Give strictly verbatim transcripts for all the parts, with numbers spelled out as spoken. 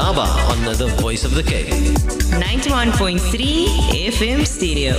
Indaba on the Voice of the Cape. ninety-one point three F M Stereo.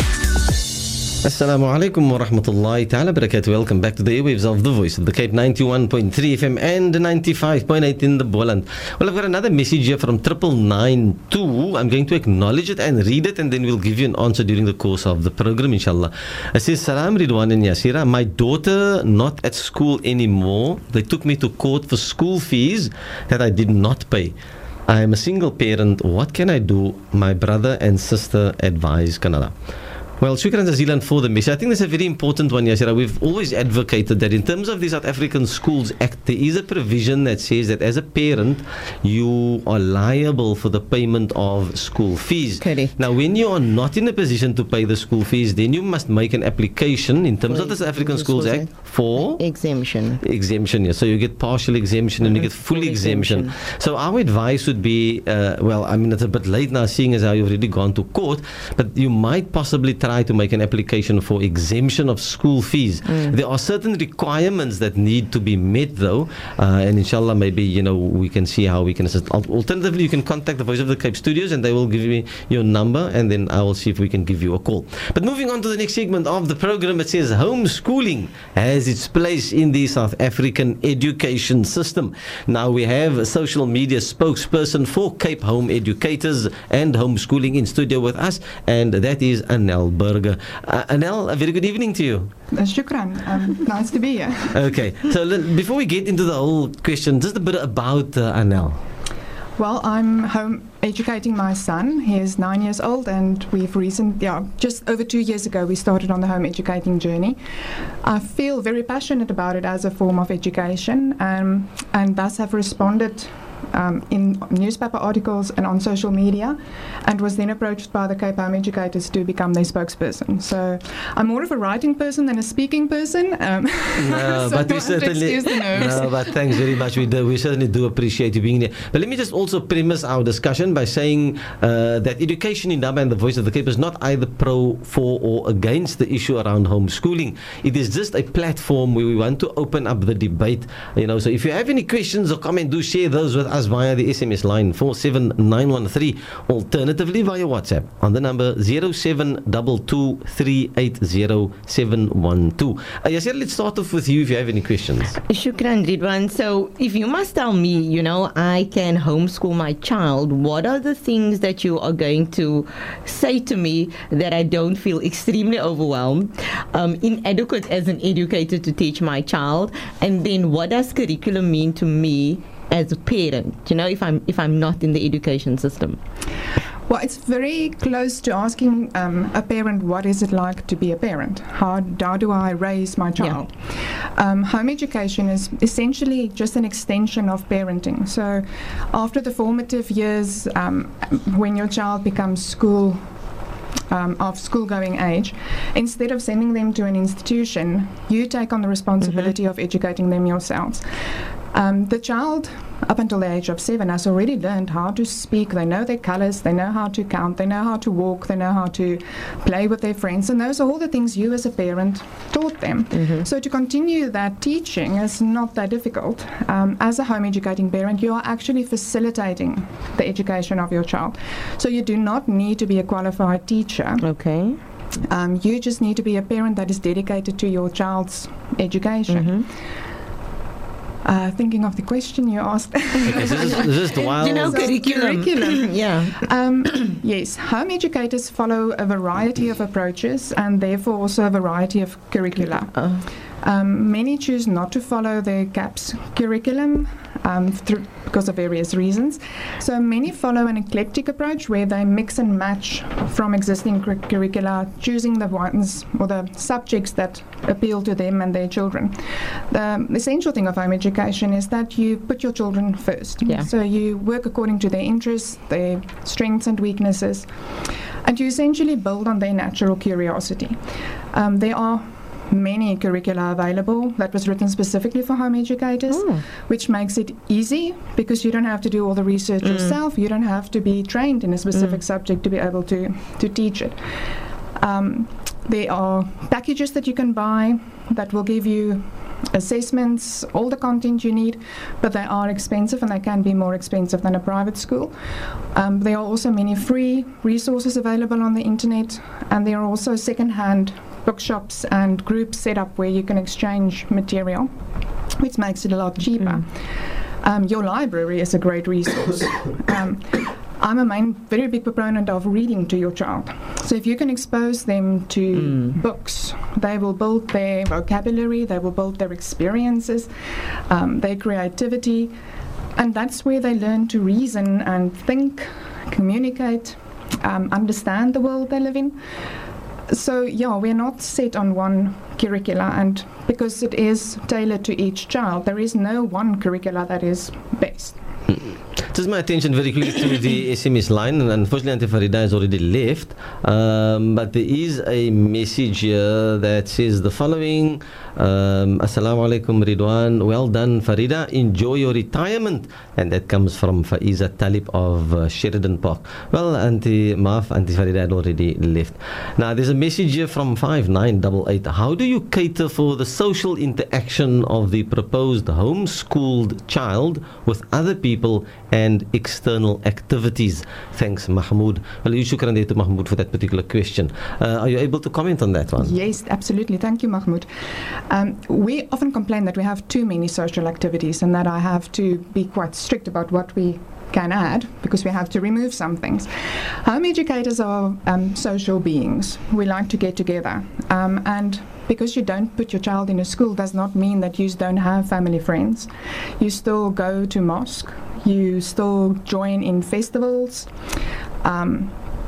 Assalamu alaikum wa rahmatullahi ta'ala barakatuh. Welcome back to the airwaves of the Voice of the Cape, ninety-one point three F M and ninety-five point eight in the Boland. Well, I've got another message here from triple nine two. I'm going to acknowledge it and read it, and then we'll give you an answer during the course of the program, inshallah. It says, Salam Ridwan and Yasira. My daughter not at school anymore. They took me to court for school fees that I did not pay. I am a single parent. What can I do? My brother and sister advise Canada. Well, shukran jazilan for the message. I think that's a very important one, Yashira. We've always advocated that in terms of the South African Schools Act, there is a provision that says that as a parent, you are liable for the payment of school fees. Correct. Now, when you are not in a position to pay the school fees, then you must make an application in terms For of the South African the Schools Schools Act for exemption. exemption. Yes. So you get partial exemption and you get full Full exemption. exemption. So our advice would be, uh, well, I mean, it's a bit late now, seeing as how you've already gone to court, but you might possibly try to make an application for exemption of school fees. Mm. There are certain requirements that need to be met, though, uh, and inshallah, maybe, you know, we can see how we can assist. Alternatively, you can contact the Voice of the Cape studios and they will give me your number, and then I will see if we can give you a call. But moving on to the next segment of the program, it says homeschooling has its place in the South African education system. Now we have a social media spokesperson for Cape Home Educators and Homeschooling in studio with us, and that is Anel Burger. Uh, Anel, a very good evening to you. Uh, shukran. Um, nice to be here. Okay, so l- before we get into the whole question, just a bit about uh, Anel. Well, I'm home educating my son. He is nine years old, and we've recent, yeah, just over two years ago, we started on the home educating journey. I feel very passionate about it as a form of education, um, and thus have responded Um, in newspaper articles and on social media, and was then approached by the Cape Home Educators to become their spokesperson. So I'm more of a writing person than a speaking person. Um, No, so but we I have to certainly, excuse the nerves. no, but thanks very much. We do, we certainly do appreciate you being there. But let me just also premise our discussion by saying uh, that Education Indaba and the Voice of the Cape is not either pro, for, or against the issue around homeschooling. It is just a platform where we want to open up the debate. You know, so if you have any questions or comment, do share those with us via the S M S line four seven nine one three, alternatively via WhatsApp on the number zero seven two two three eight zero seven one two. Uh, Yasir, let's start off with you if you have any questions. Shukran, Ridwan. So, if you must tell me, you know, I can homeschool my child, what are the things that you are going to say to me that I don't feel extremely overwhelmed, um, inadequate as an educator to teach my child, and then what does curriculum mean to me as a parent, you know, if I'm if I'm not in the education system? Well, it's very close to asking um, a parent, what is it like to be a parent? How, how do I raise my child? Yeah. Um, home education is essentially just an extension of parenting. So after the formative years, um, when your child becomes school Um, of school-going age, instead of sending them to an institution, you take on the responsibility mm-hmm. of educating them yourselves. Um, the child, up until the age of seven, has already learned how to speak. They know their colours, they know how to count, they know how to walk, they know how to play with their friends, and those are all the things you as a parent taught them. Mm-hmm. So to continue that teaching is not that difficult. Um, as a home educating parent, you are actually facilitating the education of your child. So you do not need to be a qualified teacher. Okay. Um, you just need to be a parent that is dedicated to your child's education. Mm-hmm. Uh, thinking of the question you asked. Okay, so this is, this is the wild. You know, So curriculum. curriculum. Yeah. Um, yes, home educators follow a variety of approaches and therefore also a variety of curricula. Uh. Um, many choose not to follow the CAPS curriculum um, through, because of various reasons. So many follow an eclectic approach where they mix and match from existing cur- curricula, choosing the ones or the subjects that appeal to them and their children. The essential thing of home education is that you put your children first. Yeah. So you work according to their interests, their strengths and weaknesses, and you essentially build on their natural curiosity. Um, there are many curricula available that was written specifically for home educators, mm. which makes it easy because you don't have to do all the research mm. yourself. You don't have to be trained in a specific mm. subject to be able to, to teach it. Um, there are packages that you can buy that will give you assessments, all the content you need, but they are expensive and they can be more expensive than a private school. Um, there are also many free resources available on the internet, and there are also second-hand bookshops and groups set up where you can exchange material, which makes it a lot cheaper. Mm. Um, your library is a great resource. um, I'm a main, very big proponent of reading to your child. So if you can expose them to mm. books, they will build their vocabulary, they will build their experiences, um, their creativity, and that's where they learn to reason and think, communicate, um, understand the world they live in. So yeah, we're not set on one curricula, and because it is tailored to each child, there is no one curricula that is best. Just my attention very quickly to the S M S line, and unfortunately Auntie Farida has already left, um, but there is a message here that says the following. um, Assalamu alaikum Ridwan, well done Farida, enjoy your retirement. And that comes from Faiza Talib of uh, Sheridan Park. Well, Auntie Maaf, Auntie Farida had already left. Now there's a message here from five nine eight eight. How do you cater for the social interaction of the proposed homeschooled child with other people and external activities? Thanks, Mahmoud. Well, you shukran there to Mahmoud for that particular question. Uh, are you able to comment on that one? Yes, absolutely. Thank you, Mahmoud. Um, we often complain that we have too many social activities and that I have to be quite strict about what we can add because we have to remove some things. Home educators are um, social beings. We like to get together. Um, and because you don't put your child in a school does not mean that you don't have family friends. You still go to mosque. You still join in festivals. Um,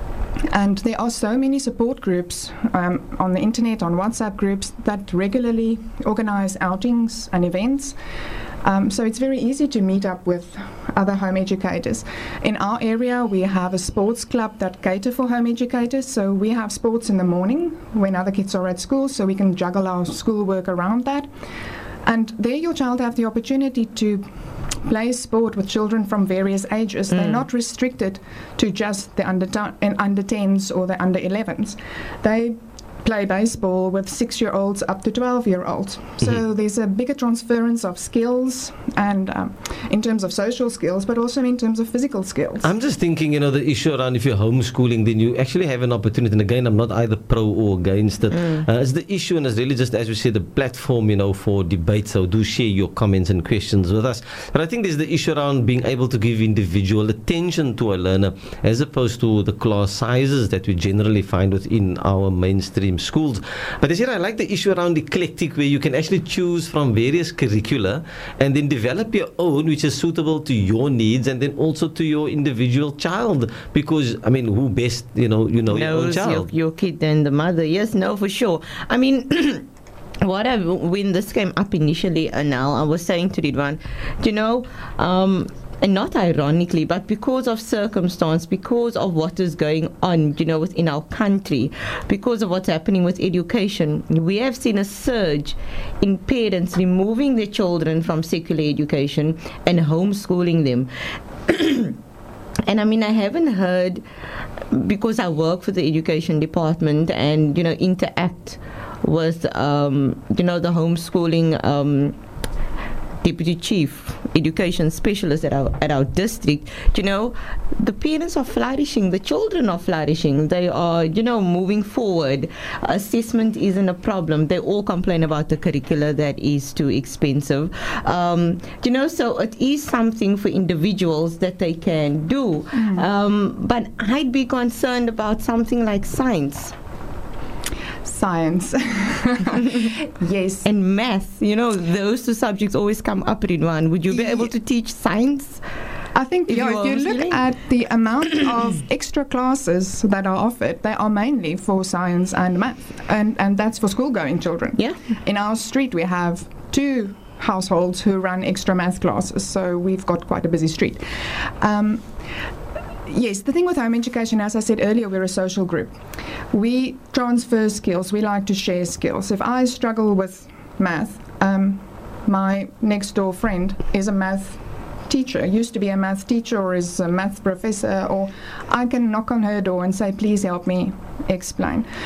and there are so many support groups um, on the internet, on WhatsApp groups that regularly organize outings and events. Um, so it's very easy to meet up with other home educators. In our area, we have a sports club that cater for home educators. So we have sports in the morning when other kids are at school, so we can juggle our schoolwork around that. And there your child have the opportunity to play sport with children from various ages. Mm. They're not restricted to just the under, t- under tens or the under elevens. They play baseball with six-year-olds up to twelve-year-olds. So mm-hmm. there's a bigger transference of skills, and um, in terms of social skills, but also in terms of physical skills. I'm just thinking, you know, the issue around if you're homeschooling, then you actually have an opportunity. And again, I'm not either pro or against it. Mm. Uh, it's the issue, and it's really just, as we said, the platform, you know, for debate. So do share your comments and questions with us. But I think there's the issue around being able to give individual attention to a learner, as opposed to the class sizes that we generally find within our mainstream schools. But this year I like the issue around eclectic, where you can actually choose from various curricula and then develop your own which is suitable to your needs and then also to your individual child, because I mean, who best you know you know your own child, your, your kid and the mother. Yes, no, for sure. I mean what I, when this came up initially, Anal, I was saying to Ridwan, you know, um and not ironically, but because of circumstance, because of what is going on, you know, within our country, because of what's happening with education, we have seen a surge in parents removing their children from secular education and homeschooling them. And I mean, I haven't heard, because I work for the education department and, you know, interact with, um, you know, the homeschooling um Deputy Chief Education Specialist at our at our district, you know, the parents are flourishing, the children are flourishing, they are, you know, moving forward. Assessment isn't a problem. They all complain about the curricula that is too expensive. Um, you know, so it is something for individuals that they can do. Mm. Um, but I'd be concerned about something like science. Science. Yes. And math, you know, those two subjects always come up, Ridwan. Would you be able to teach science? I think if, yeah, you, if you look at the amount of extra classes that are offered, they are mainly for science and math, and, and that's for school-going children. Yeah. In our street, we have two households who run extra math classes, so we've got quite a busy street. Um, Yes, the thing with home education, as I said earlier, we're a social group. We transfer skills. We like to share skills. If I struggle with math, um, my next door friend is a math teacher, used to be a math teacher or is a math professor, or I can knock on her door and say, please help me explain.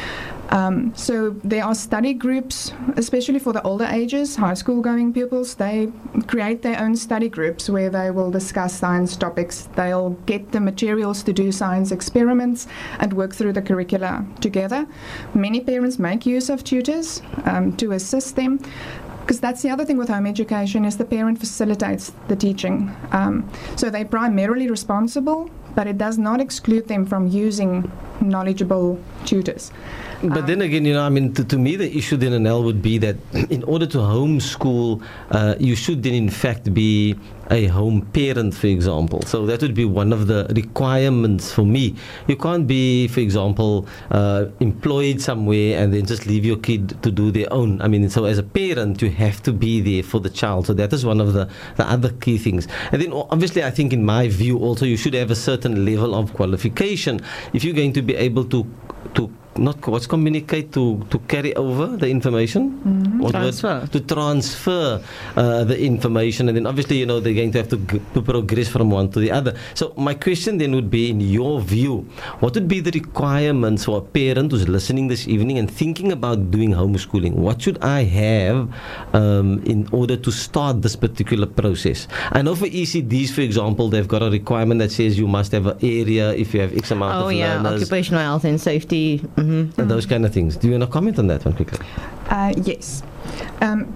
Um, so there are study groups, especially for the older ages, high school going pupils. They create their own study groups where they will discuss science topics. They'll get the materials to do science experiments and work through the curricula together. Many parents make use of tutors um, to assist them. Because that's the other thing with home education is the parent facilitates the teaching. Um, so they're primarily responsible, but it does not exclude them from using knowledgeable tutors. But um, then again, you know, I mean, to, to me, the issue then, Anel, would be that in order to homeschool, uh, you should then, in fact, be a home parent, for example. So that would be one of the requirements for me. You can't be, for example, uh, employed somewhere and then just leave your kid to do their own. I mean, so as a parent, you have to be there for the child. So that is one of the, the other key things. And then, obviously, I think in my view also, you should have a certain level of qualification if you're going to be able to to not what's communicate to to carry over the information mm-hmm. or transfer to, to transfer uh, the information, and then obviously you know they're going to have to, g- to progress from one to the other. So my question then would be, in your view, what would be the requirements for a parent who's listening this evening and thinking about doing homeschooling? What should I have um, in order to start this particular process? I know for E C Ds, for example, they've got a requirement that says you must have an area if you have X amount oh, of yeah, learners. Occupational health and safety. Mm-hmm. And those kind of things. Do you want to comment on that one quickly? Uh, yes. Um,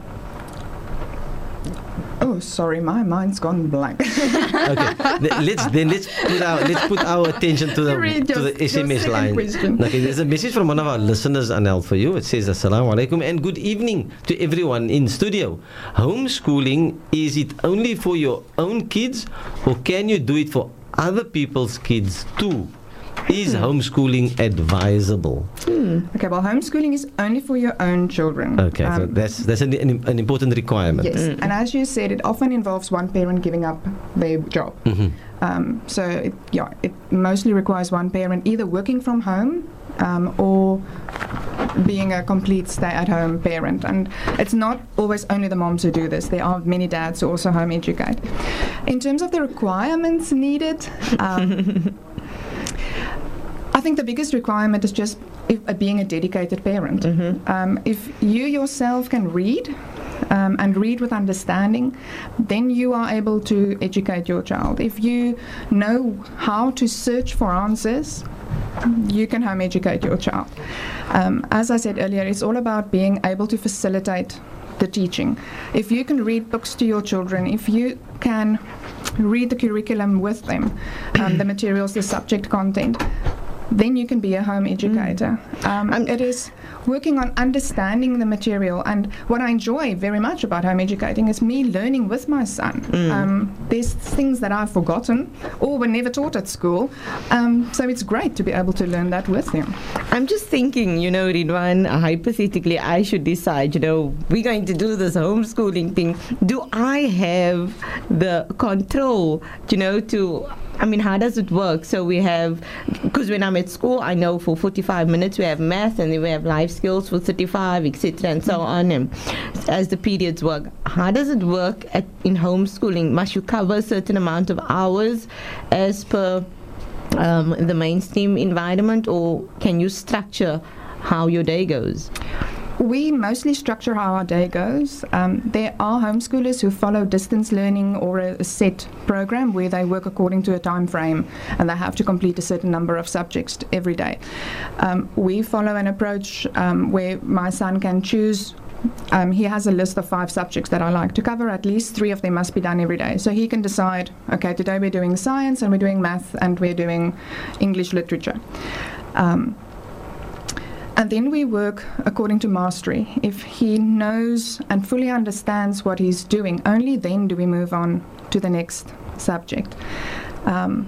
oh, sorry, my mind's gone blank. Okay, Th- let's then let's put our let's put our attention to the Read to your- the S M S your second line. question. Okay, there's a message from one of our listeners, Anel, for you. It says, "Assalamu alaikum and good evening to everyone in studio. Homeschooling, is it only for your own kids, or can you do it for other people's kids too? Is homeschooling advisable?" Okay, well, homeschooling is only for your own children. Okay, so Um, that's that's an, an, an important requirement. Yes, and as you said, it often involves one parent giving up their job. Mhm. Um, so, it, yeah, it mostly requires one parent either working from home um, or being a complete stay-at-home parent. And it's not always only the moms who do this. There are many dads who also home educate. In terms of the requirements needed, um, I think the biggest requirement is just if, uh, being a dedicated parent. Mm-hmm. Um, if you yourself can read um, and read with understanding, then you are able to educate your child. If you know how to search for answers, you can home educate your child. Um, as I said earlier, it's all about being able to facilitate the teaching. If you can read books to your children, if you can read the curriculum with them, um, the materials, the subject content, then you can be a home educator. Um, Um, it is working on understanding the material, and what I enjoy very much about home educating is me learning with my son. Um, there's things that I've forgotten or were never taught at school, um, so it's great to be able to learn that with him. I'm just thinking, you know, Ridwan, hypothetically, I should decide, you know, we're going to do this homeschooling thing. Do I have the control, you know, to, I mean, how does it work? So we have, because when I'm at school, I know for forty-five minutes we have math and then we have life skills for thirty-five, et cetera, and so on. And as the periods work, how does it work at, in homeschooling? Must you cover a certain amount of hours as per um, the mainstream environment, or can you structure how your day goes? We mostly structure how our day goes. Um, there are homeschoolers who follow distance learning or a, a set program where they work according to a time frame and they have to complete a certain number of subjects every day. Um, we follow an approach um, where my son can choose. Um, he has a list of five subjects that I like to cover. At least three of them must be done every day. So he can decide, okay, today we're doing science and we're doing math and we're doing English literature. Um, And then we work according to mastery. If he knows and fully understands what he's doing, only then do we move on to the next subject. Um,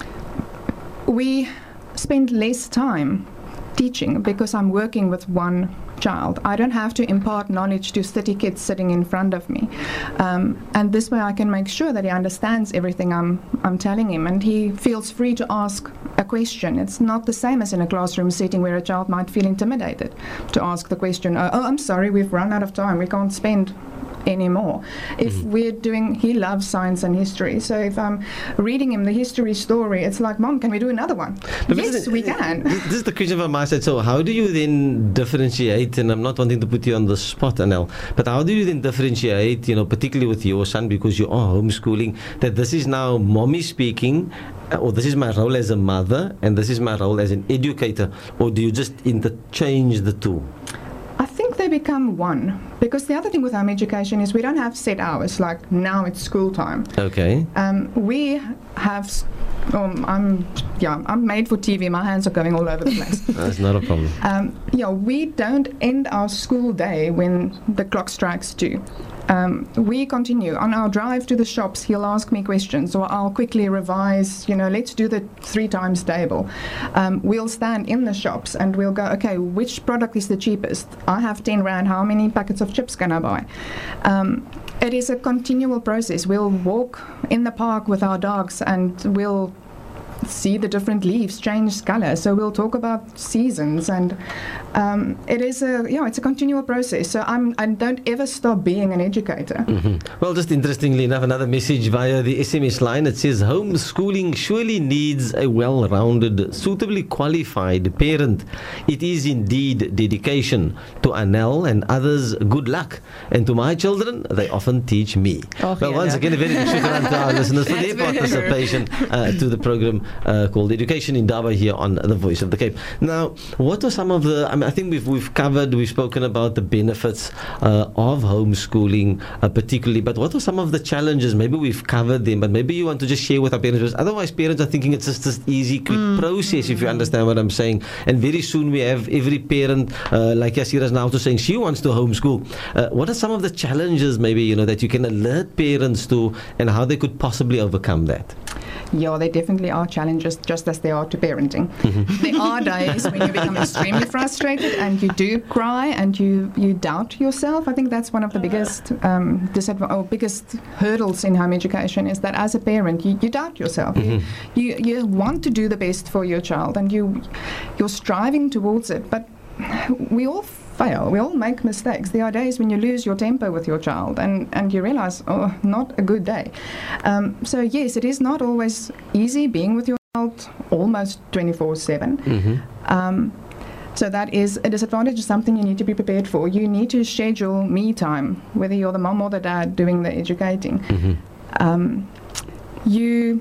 we spend less time teaching because I'm working with one child. I don't have to impart knowledge to thirty kids sitting in front of me. Um, and this way I can make sure that he understands everything I'm, I'm telling him, and he feels free to ask a question. It's not the same as in a classroom setting where a child might feel intimidated to ask the question, oh, oh I'm sorry, we've run out of time, we can't spend anymore. If Mm-hmm. we're doing, he loves science and history, so if I'm reading him the history story, it's like, Mom, can we do another one? But Yes, listen, we can. This, this is the question from my side. So how do you then differentiate, and I'm not wanting to put you on the spot, Anel, but how do you then differentiate, you know, particularly with your son, because you are homeschooling, that this is now mommy speaking, uh, or this is my role as a mother, and this is my role as an educator, or do you just interchange the two? I think they become one, because the other thing with home education is we don't have set hours, like now it's school time. Okay. Um, we have, s- um, I'm, yeah, I'm made for T V, my hands are going all over the place. That's not a problem. Um, yeah, we don't end our school day when the clock strikes two. Um, we continue. On our drive to the shops, he'll ask me questions, or I'll quickly revise, you know, let's do the three times table. Um, we'll stand in the shops and we'll go, okay, which product is the cheapest? I have ten rand, how many packets of chips can I buy? Um, it is a continual process. We'll walk in the park with our dogs and we'll see the different leaves change colour. So we'll talk about seasons, and um, it is a yeah, it's a continual process. So I'm I don't ever stop being an educator. Mhm. Well, just interestingly enough, another message via the S M S line. It says, homeschooling surely needs a well-rounded, suitably qualified parent. It is indeed dedication. To Anel and others, good luck. And to my children, they often teach me. Oh, well, yeah, once yeah. again, a very big shukran to our listeners for That's their very participation uh, to the program uh, called Education in Daba here on The Voice of the Cape. Now, what are some of the, I mean, I think we've, we've covered, we've spoken about the benefits uh, of homeschooling uh, particularly, but what are some of the challenges? Maybe we've covered them, but maybe you want to just share with our parents, because otherwise parents are thinking it's just this easy, quick Mm. process, if you understand what I'm saying. And very soon we have every parent, uh, like Yasira's now also saying she wants to homeschool. Uh, what are some of the challenges maybe, you know, that you can alert parents to, and how they could possibly overcome that? Yeah, there definitely are challenges, just as there are to parenting. There are days when you become extremely frustrated and you do cry and you, you doubt yourself. I think that's one of the biggest um, disadv- or biggest hurdles in home education, is that as a parent you, you doubt yourself. You, you you want to do the best for your child and you you're striving towards it, but we all fail. We all make mistakes. There are days when you lose your temper with your child and, and you realize, oh, not a good day. Um, so yes, it is not always easy being with your child almost twenty-four seven. Mm-hmm. Um, so that is a disadvantage, something you need to be prepared for. You need to schedule me time, whether you're the mom or the dad doing the educating. Mm-hmm. Um, you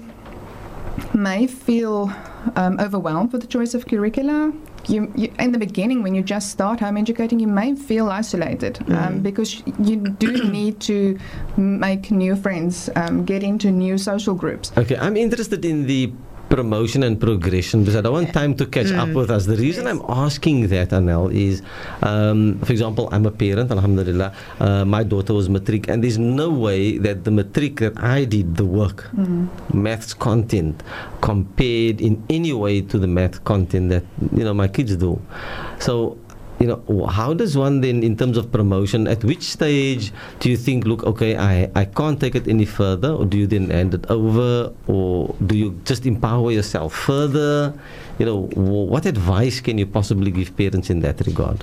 may feel um, overwhelmed with the choice of curricula. You, you, in the beginning, when you just start home educating, you may feel isolated um, because you do need to make new friends, um, get into new social groups. Okay, I'm interested in the promotion and progression, because I don't want time to catch up with us. The reason I'm asking that, Anel, is, um, for example, I'm a parent, alhamdulillah. Uh, my daughter was matric, and there's no way that the matric that I did, the work, maths content, compared in any way to the math content that, you know, my kids do. So, you know, how does one then, in terms of promotion, at which stage do you think, look, okay, I, I can't take it any further, or do you then hand it over, or do you just empower yourself further? You know, w- what advice can you possibly give parents in that regard?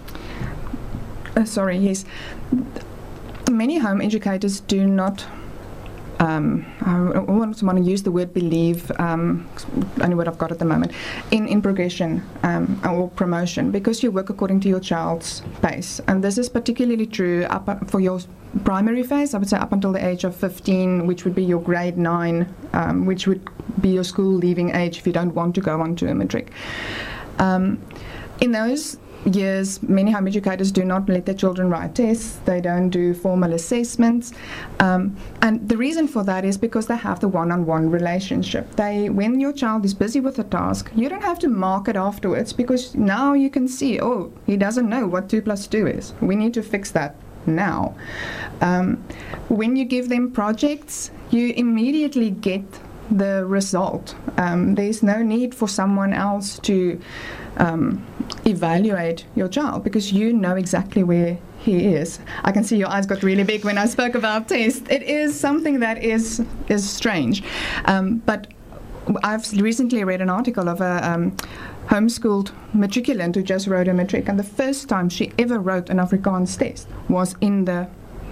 Uh, sorry, yes. Many home educators do not Um, I want to use the word believe, um, only word I've got at the moment, in, in progression um, or promotion, because you work according to your child's pace. And this is particularly true up for your primary phase, I would say up until the age of fifteen, which would be your grade nine, um, which would be your school leaving age if you don't want to go on to a matric. Um, in those years, many home educators do not let their children write tests. They don't do formal assessments, um, and the reason for that is because they have the one-on-one relationship. They, when your child is busy with a task, you don't have to mark it afterwards, because now you can see, oh, he doesn't know what two plus two is. We need to fix that now. Um, when you give them projects, you immediately get the result. Um, there's no need for someone else to um, evaluate your child, because you know exactly where he is. I can see your eyes got really big when I spoke about tests. It is something that is is strange, um, but I've recently read an article of a um, homeschooled matriculant who just wrote a matric, and the first time she ever wrote an Afrikaans test was in the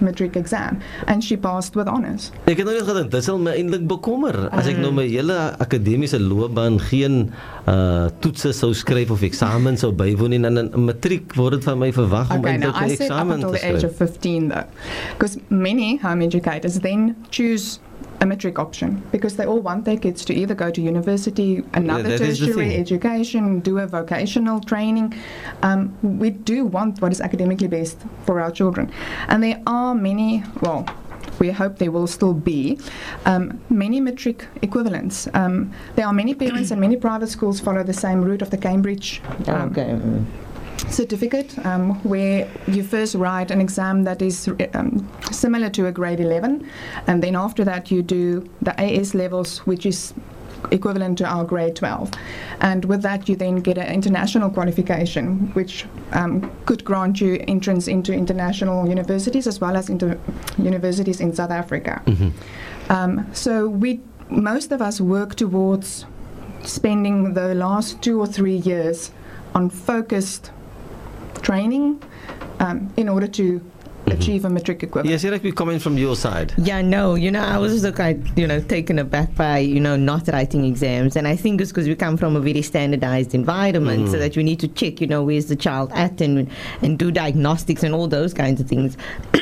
matric exam, and she passed with honours. Ek het nou net gedink, dit sal my eintlik bekommer as ek nou my hele akademiese loopbaan geen uh, toetse sou skryf of eksamen sou bywoon en in 'n matriek word dit van my verwag om Okay, now eintlik I 'n said up eksamen until te the age skryf. of fifteen though, because many home educators then choose a matric option because they all want their kids to either go to university, another that is the tertiary thing. education, do a vocational training. Um, we do want what is academically best for our children. And there are many, well, we hope there will still be, um, many matric equivalents. Um, there are many parents and many private schools follow the same route of the Cambridge um, Okay. mm. certificate, um, where you first write an exam that is um, similar to a grade eleven, and then after that you do the A S levels, which is equivalent to our grade twelve. And with that you then get an international qualification, which um, could grant you entrance into international universities as well as into universities in South Africa. Um, so we, most of us work towards spending the last two or three years on focused training um, in order to achieve a matric equivalent. Yes, Eric, we comment from your side. Yeah, no, you know, I was just like, you know, taken aback by, you know, not writing exams. And I think it's because we come from a very standardized environment, so that we need to check, you know, where's the child at and, and do diagnostics and all those kinds of things.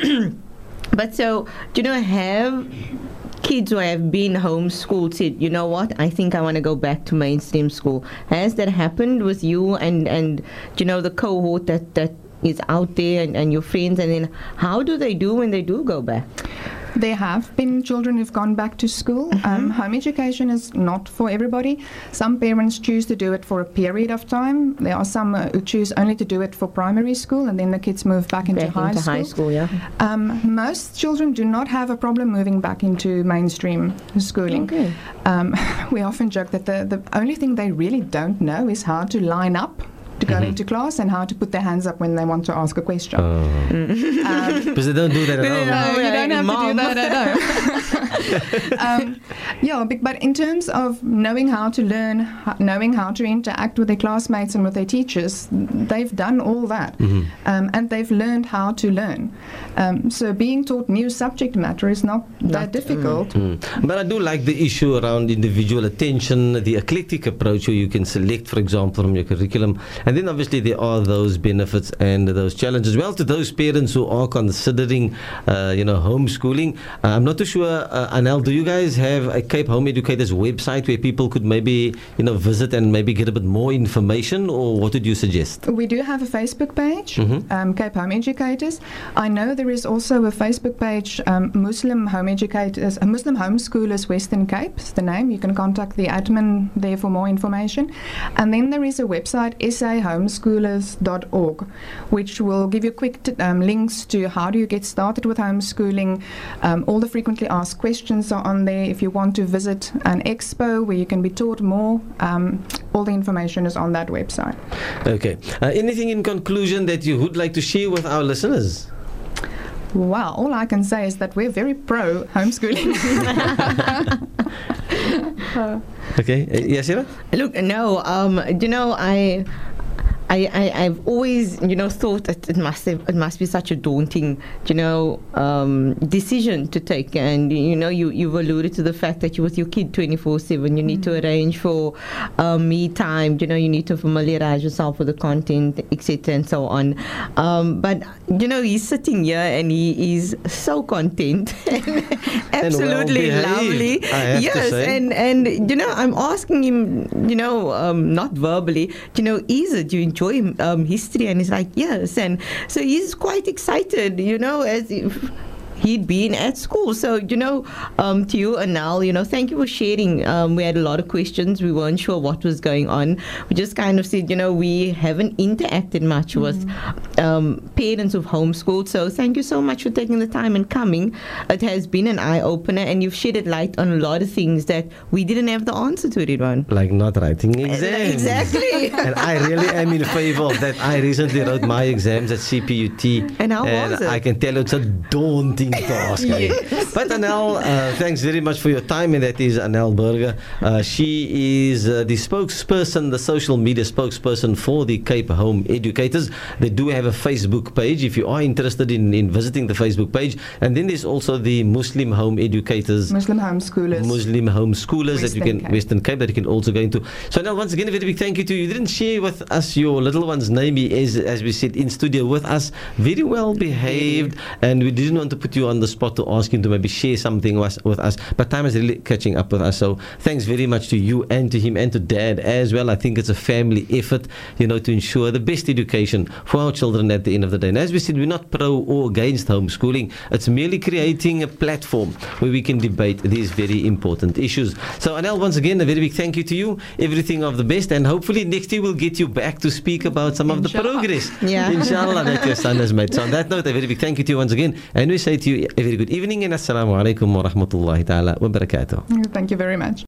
But so, do you know, have kids who have been homeschooled said, you know what, I think I want to go back to mainstream school. Has that happened with you and, and you know, the cohort that, that is out there and, and your friends? And then how do they do when they do go back? There have been children who've gone back to school. Mm-hmm. Um, home education is not for everybody. Some parents choose to do it for a period of time. There are some uh, who choose only to do it for primary school, and then the kids move back into, Back high, into school. high school, yeah. Um, most children do not have a problem moving back into mainstream schooling. Okay. Um, we often joke that the, the only thing they really don't know is how to line up to go into class and how to put their hands up when they want to ask a question. Um, Because they don't do that at home. no, you yeah, don't have Mom. to do that at home. um, yeah, bec- but in terms of knowing how to learn, h- knowing how to interact with their classmates and with their teachers, they've done all that. Um, and they've learned how to learn. Um, so being taught new subject matter is not, that difficult. Mm. But I do like the issue around individual attention, the eclectic approach where you can select, for example, from your curriculum. And then obviously there are those benefits and those challenges. Well, to those parents who are considering, uh, you know, homeschooling, uh, I'm not too sure, uh, Anel, do you guys have a Cape Home Educators website where people could maybe, you know, visit and maybe get a bit more information, or what would you suggest? We do have a Facebook page, Mhm. um, Cape Home Educators. I know there is also a Facebook page, um, Muslim Home Educators, uh, Muslim Homeschoolers Western Cape, is the name. You can contact the admin there for more information. And then there is a website, s a homeschoolers dot org, which will give you quick t- um, links to how do you get started with homeschooling. Um, all the frequently asked questions are on there. If you want to visit an expo where you can be taught more, um, all the information is on that website. Okay. Uh, anything in conclusion that you would like to share with our listeners? Wow, all I can say is that we're very pro homeschooling. Okay. Uh, yes, Sarah? Look, no, um, you know, I, I, I, I've always, you know, thought that it must have, it must be such a daunting, you know, um, decision to take. And you know, you you've alluded to the fact that you're with your kid twenty-four seven. You need to arrange for um, me time. You know, you need to familiarize yourself with the content, et cetera, and so on. Um, but you know, he's sitting here and he is so content, absolutely well-behaved, lovely. I have to yes, say. and and you know, I'm asking him, you know, um, not verbally, you know, is it, do you enjoy um, history? And he's like, yes. And so he's quite excited, you know, as if he'd been at school. So, you know, um, to you, Anal, you know, thank you for sharing. Um, we had a lot of questions. We weren't sure what was going on. We just kind of said, you know, we haven't interacted much mm-hmm. with um, parents who've homeschooled. So thank you so much for taking the time and coming. It has been an eye-opener, and you've shedded light on a lot of things that we didn't have the answer to, Ridwan. Like not writing exams. Exactly. And I really am in favor of that. I recently wrote my exams at C P U T. And how and was it? I can tell you it's a daunting thing to ask. Yes. But Anel, uh, thanks very much for your time, and that is Anel Burger. Uh, she is uh, the spokesperson, the social media spokesperson for the Cape Home Educators. They do have a Facebook page if you are interested in, in visiting the Facebook page. And then there's also the Muslim Home Educators. Muslim homeschoolers. Muslim homeschoolers that you can, Cape. Western Cape, that you can also go into. So now, once again, a very big thank you to you. You didn't share with us your little one's name. He is, as we said, in studio with us, very well behaved, and we didn't want to put you on the spot to ask him to maybe share something with, with us, but time is really catching up with us. So thanks very much to you and to him and to Dad as well. I think it's a family effort, you know, to ensure the best education for our children at the end of the day. And as we said, we're not pro or against homeschooling. It's merely creating a platform where we can debate these very important issues. So Anel, once again, a very big thank you to you. Everything of the best, and hopefully next year we'll get you back to speak about some of the progress. Yeah. Inshallah, that your son has made. So on that note, a very big thank you to you once again, and we say to you a very good evening and assalamu alaikum wa rahmatullahi ta'ala wa barakatuh. Thank you very much.